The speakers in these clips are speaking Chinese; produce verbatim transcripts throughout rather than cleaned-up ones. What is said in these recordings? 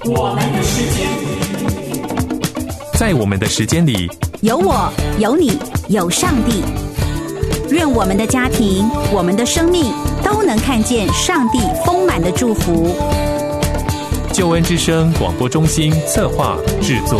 我们的时间， 在我们的时间里， 有我，有你，有上帝。愿我们的家庭，我们的生命都能看见上帝丰满的祝福。 救恩之声广播中心策划制作。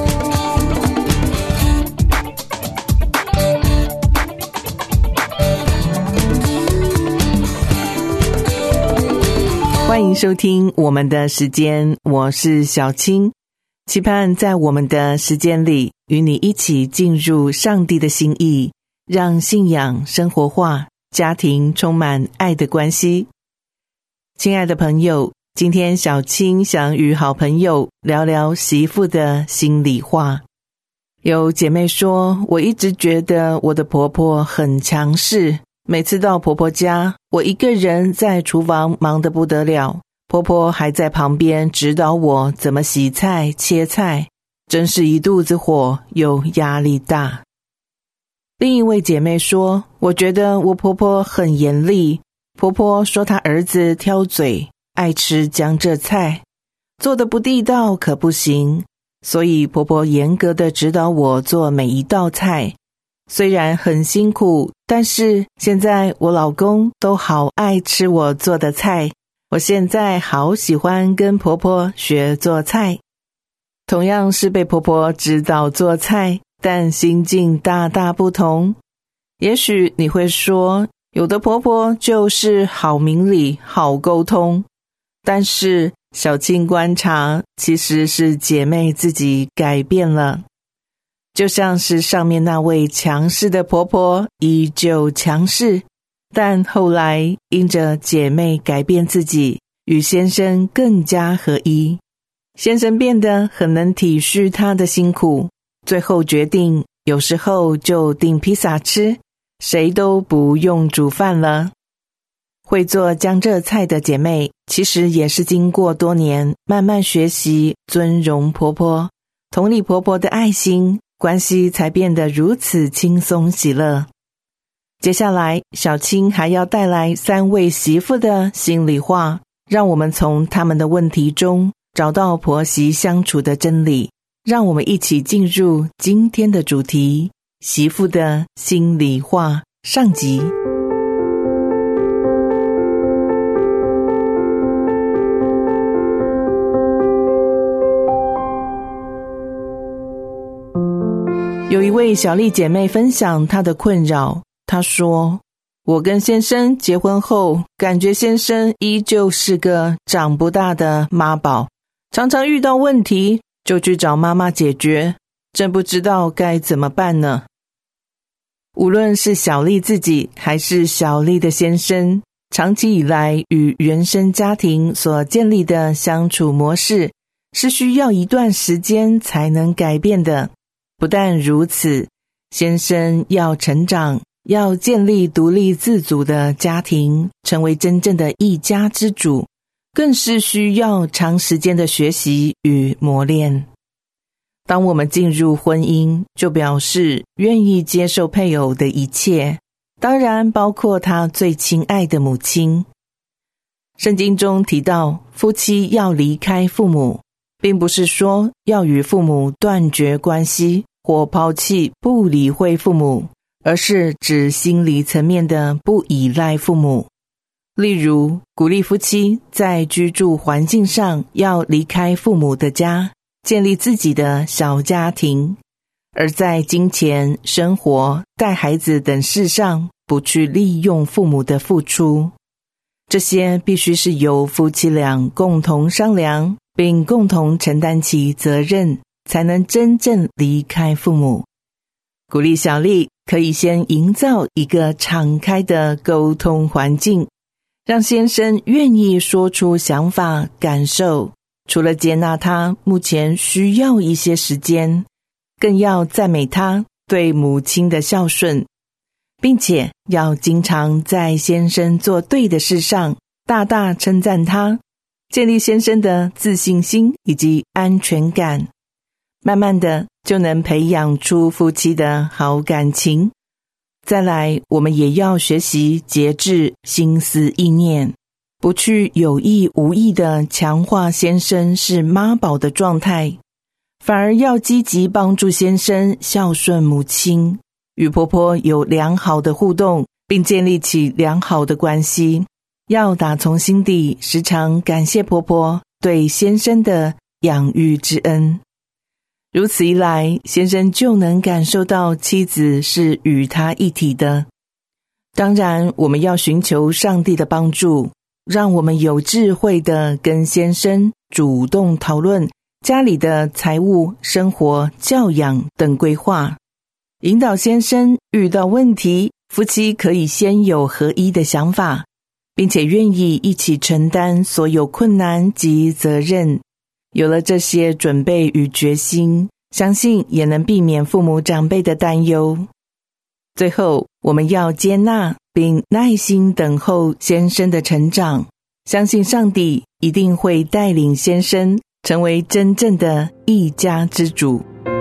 欢迎收听我们的时间，我是小青，期盼在我们的时间里与你一起进入上帝的心意，让信仰生活化，家庭充满爱的关系。亲爱的朋友，今天小青想与好朋友聊聊媳妇的心里话。有姐妹说，我一直觉得我的婆婆很强势，每次到婆婆家，我一个人在厨房忙得不得了，婆婆还在旁边指导我怎么洗菜切菜，真是一肚子火又压力大。另一位姐妹说，我觉得我婆婆很严厉，婆婆说她儿子挑嘴，爱吃江浙菜，做得不地道可不行，所以婆婆严格地指导我做每一道菜。虽然很辛苦，但是现在我老公都好爱吃我做的菜，我现在好喜欢跟婆婆学做菜。同样是被婆婆指导做菜，但心境大大不同。也许你会说，有的婆婆就是好明理、好沟通，但是小青观察，其实是姐妹自己改变了。就像是上面那位强势的婆婆依旧强势，但后来因着姐妹改变自己，与先生更加合一，先生变得很能体恤她的辛苦，最后决定有时候就订披萨吃，谁都不用煮饭了。会做江浙菜的姐妹，其实也是经过多年慢慢学习尊荣婆婆，同理婆婆的爱心，关系才变得如此轻松喜乐。接下来，小青还要带来三位媳妇的心里话，让我们从他们的问题中找到婆媳相处的真理。让我们一起进入今天的主题，媳妇的心里话上集。有一位小丽姐妹分享她的困扰，她说，我跟先生结婚后，感觉先生依旧是个长不大的妈宝，常常遇到问题就去找妈妈解决，真不知道该怎么办呢。无论是小丽自己还是小丽的先生，长期以来与原生家庭所建立的相处模式，是需要一段时间才能改变的。不但如此，先生要成长，要建立独立自主的家庭，成为真正的一家之主，更是需要长时间的学习与磨练。当我们进入婚姻，就表示愿意接受配偶的一切，当然包括他最亲爱的母亲。圣经中提到，夫妻要离开父母，并不是说要与父母断绝关系或抛弃不理会父母，而是指心理层面的不依赖父母。例如，鼓励夫妻在居住环境上要离开父母的家，建立自己的小家庭，而在金钱、生活、带孩子等事上，不去利用父母的付出。这些必须是由夫妻俩共同商量，并共同承担起责任，才能真正离开父母。鼓励小丽可以先营造一个敞开的沟通环境，让先生愿意说出想法感受，除了接纳他目前需要一些时间，更要赞美他对母亲的孝顺，并且要经常在先生做对的事上大大称赞他，建立先生的自信心以及安全感，慢慢的就能培养出夫妻的好感情。再来，我们也要学习节制心思意念， 不去有意无意地强化先生是妈宝的状态，反而要积极帮助先生孝顺母亲，与婆婆有良好的互动，并建立起良好的关系。要打从心底时常感谢婆婆对先生的养育之恩。如此一来，先生就能感受到妻子是与他一体的。当然，我们要寻求上帝的帮助，让我们有智慧地跟先生主动讨论家里的财务、生活、教养等规划，引导先生遇到问题，夫妻可以先有合一的想法，并且愿意一起承担所有困难及责任。有了这些准备与决心，相信也能避免父母长辈的担忧。最后，我们要接纳并耐心等候先生的成长，相信上帝一定会带领先生成为真正的一家之主。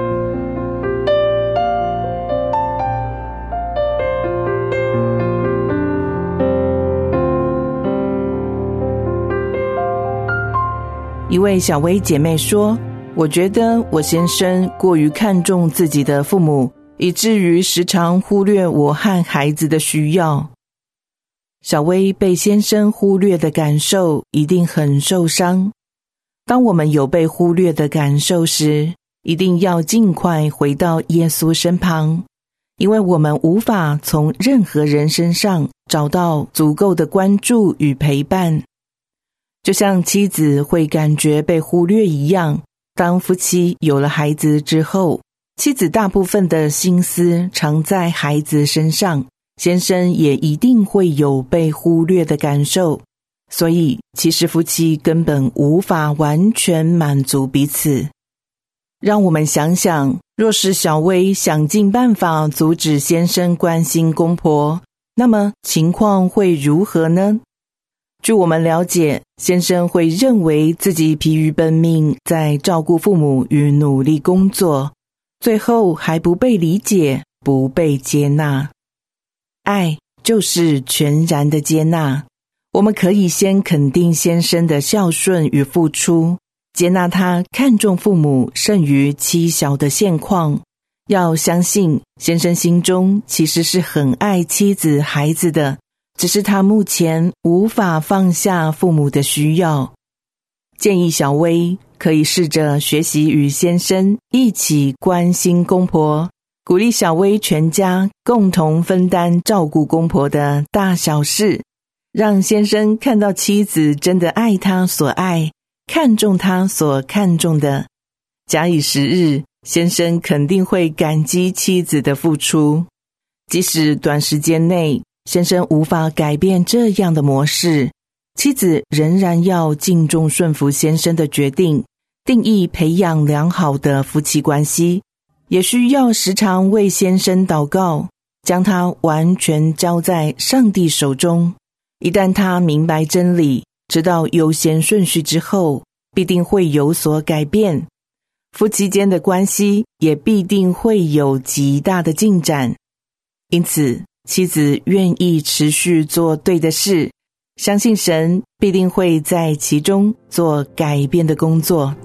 一位小薇姐妹说，我觉得我先生过于看重自己的父母，以至于时常忽略我和孩子的需要。小薇被先生忽略的感受一定很受伤。当我们有被忽略的感受时，一定要尽快回到耶稣身旁，因为我们无法从任何人身上找到足够的关注与陪伴。就像妻子会感觉被忽略一样，当夫妻有了孩子之后，妻子大部分的心思常在孩子身上，先生也一定会有被忽略的感受。所以，其实夫妻根本无法完全满足彼此。让我们想想，若是小薇想尽办法阻止先生关心公婆，那么情况会如何呢？据我们了解，先生会认为自己疲于奔命，在照顾父母与努力工作，最后还不被理解，不被接纳。爱就是全然的接纳。我们可以先肯定先生的孝顺与付出，接纳他看重父母胜于妻小的现况。要相信先生心中其实是很爱妻子孩子的，只是他目前无法放下父母的需要。建议小薇可以试着学习与先生一起关心公婆，鼓励小薇全家共同分担照顾公婆的大小事，让先生看到妻子真的爱他所爱，看重他所看重的。假以时日，先生肯定会感激妻子的付出。即使短时间内先生无法改变这样的模式，妻子仍然要敬重顺服先生的决定，定义培养良好的夫妻关系，也需要时常为先生祷告，将他完全交在上帝手中。一旦他明白真理，知道优先顺序之后，必定会有所改变，夫妻间的关系也必定会有极大的进展。因此，妻子愿意持续做对的事，相信神必定会在其中做改变的工作。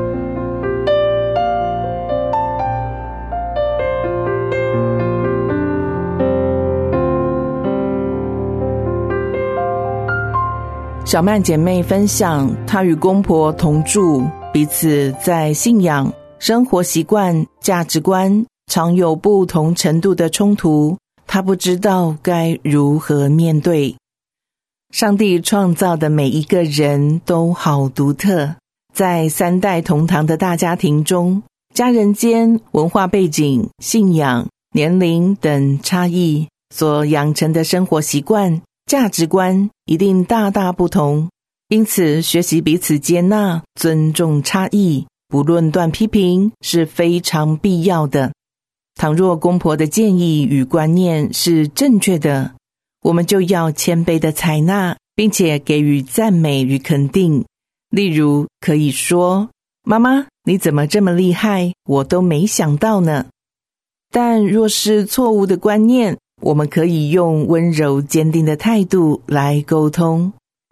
小曼姐妹分享，她与公婆同住，彼此在信仰、生活习惯、价值观常有不同程度的冲突，她不知道该如何面对。上帝创造的每一个人都好独特，在三代同堂的大家庭中，家人间文化背景、信仰、年龄等差异所养成的生活习惯、价值观一定大大不同，因此学习彼此接纳、尊重差异，不论断批评是非常必要的。倘若公婆的建议与观念是正确的，我们就要谦卑的采纳，并且给予赞美与肯定。例如可以说，妈妈，你怎么这么厉害，我都没想到呢。但若是错误的观念，我们可以用温柔坚定的态度来沟通，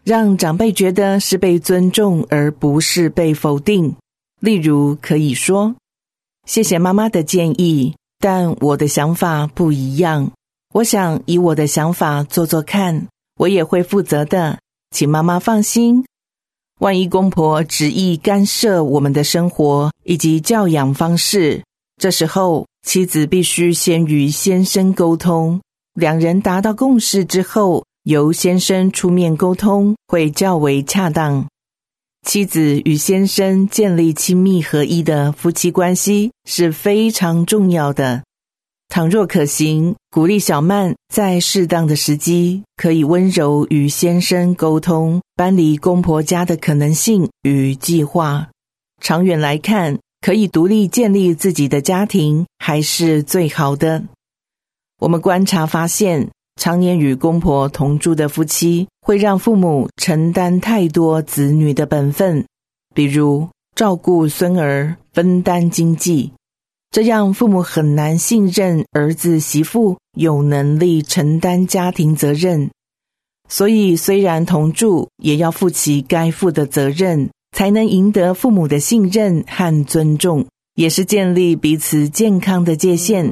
让长辈觉得是被尊重而不是被否定。例如可以说，谢谢妈妈的建议，但我的想法不一样，我想以我的想法做做看，我也会负责的，请妈妈放心。万一公婆执意干涉我们的生活以及教养方式，这时候妻子必须先与先生沟通，两人达到共识之后，由先生出面沟通会较为恰当。妻子与先生建立亲密合一的夫妻关系是非常重要的。倘若可行，鼓励小曼在适当的时机可以温柔与先生沟通搬离公婆家的可能性与计划。长远来看，可以独立建立自己的家庭还是最好的。我们观察发现，常年与公婆同住的夫妻会让父母承担太多子女的本分，比如照顾孙儿、分担经济，这样父母很难信任儿子媳妇有能力承担家庭责任。所以虽然同住，也要负起该负的责任，才能赢得父母的信任和尊重，也是建立彼此健康的界限。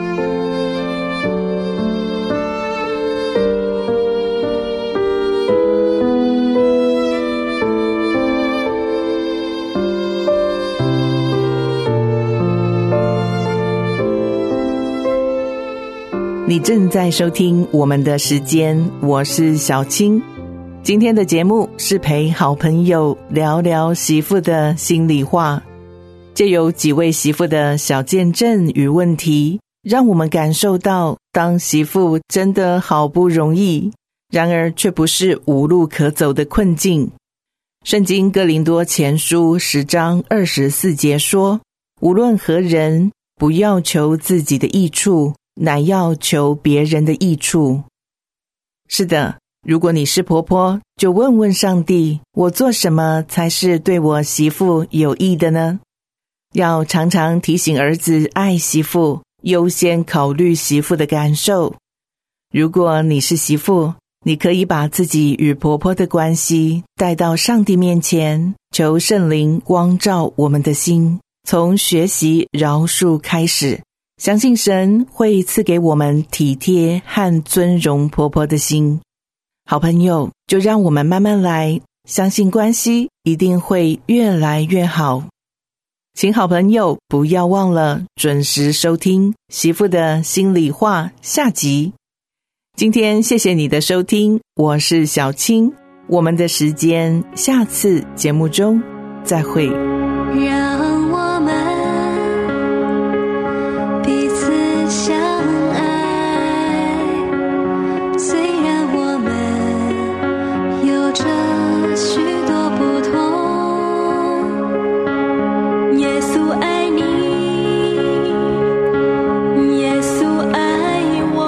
你正在收听我们的时间，我是小青。今天的节目是陪好朋友聊聊媳妇的心里话，藉由几位媳妇的小见证与问题，让我们感受到当媳妇真的好不容易，然而却不是无路可走的困境。圣经哥林多前书十章二十四节说，无论何人，不要求自己的益处，乃要求别人的益处。是的，如果你是婆婆，就问问上帝，我做什么才是对我媳妇有益的呢？要常常提醒儿子爱媳妇，优先考虑媳妇的感受。如果你是媳妇，你可以把自己与婆婆的关系带到上帝面前，求圣灵光照我们的心，从学习饶恕开始，相信神会赐给我们体贴和尊荣婆婆的心。好朋友，就让我们慢慢来，相信关系一定会越来越好。请好朋友不要忘了准时收听媳妇的心里话下集。今天谢谢你的收听，我是小青，我们的时间下次节目中再会。 让我们彼此相爱，虽然我们有着许多不同，耶稣爱你，耶稣爱我，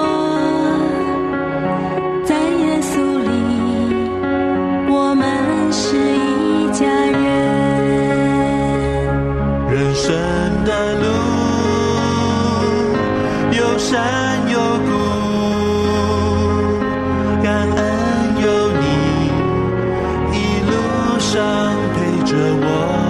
在耶稣里我们是一家人。 人生的路有山有谷，感恩有你一路上陪着我，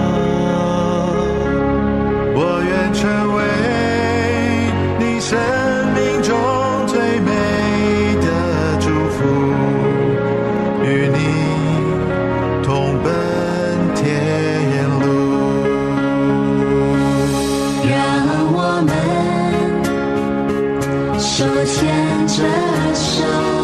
我愿成为你生命中最美的祝福，与你同奔天路。 让我们手牵着手。